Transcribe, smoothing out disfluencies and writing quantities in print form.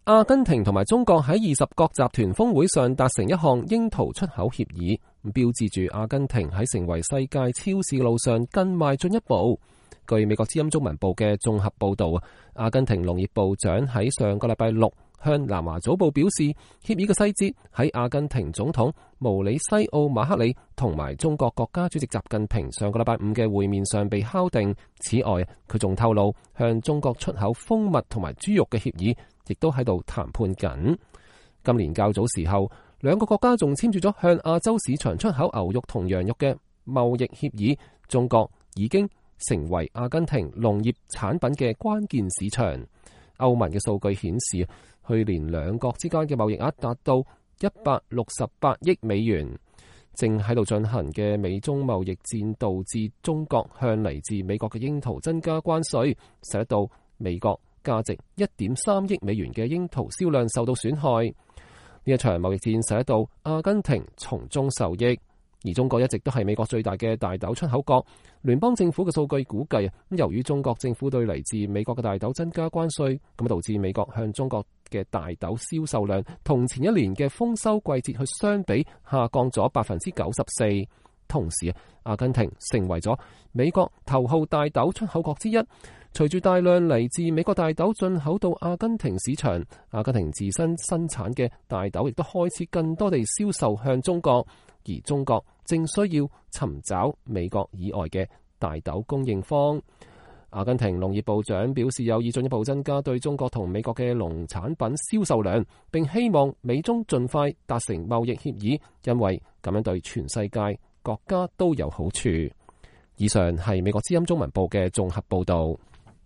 阿根廷同埋中國喺20國集團峰會上達成一項櫻桃出口協議，標誌住阿根廷喺成為世界超市嘅路上更邁進一步。據美國之音中文部嘅綜合報道，阿根廷農業部長喺上個禮拜六向南華早報表示，協議嘅細節喺阿根廷總統毛里西奧馬克里同埋中國國家主席習近平上個禮拜五嘅會面上被敲定。此外，佢仲透露向中國出口蜂蜜同埋豬肉嘅協議亦都喺度談判緊。今年較早時候，兩個國家仲簽署咗向亞洲市場出口牛肉同羊肉嘅貿易協議。中國已經成為阿根廷農業產品嘅關鍵市場。歐盟嘅數據顯示，去年兩國之間嘅貿易額達到168億美元。正喺度進行嘅美中貿易戰導致中國向嚟自美國嘅櫻桃增加關稅，使得到美國價值1.3億美元嘅櫻桃銷量受到損害。呢一場貿易戰使得到阿根廷從中受益。而中國一直都係美國最大嘅大豆出口國。聯邦政府嘅數據估計，由於中國政府對嚟自美國嘅大豆增加關稅，咁導致美國向中國嘅大豆銷售量同前一年嘅豐收季節去相比下降咗94%。同時，阿根廷成為咗美國頭號大豆出口國之一。隨住大量嚟自美國大豆進口到阿根廷市場，阿根廷自身生產嘅大豆亦都開始更多地銷售向中國。而中國正需要尋找美國以外嘅大豆供應方。阿根廷農業部長表示有意進一步增加對中國同美國嘅農產品銷售量，並希望美中盡快達成貿易協議，因為咁樣對全世界國家都有好處。以上係美國之音中文部嘅綜合報導。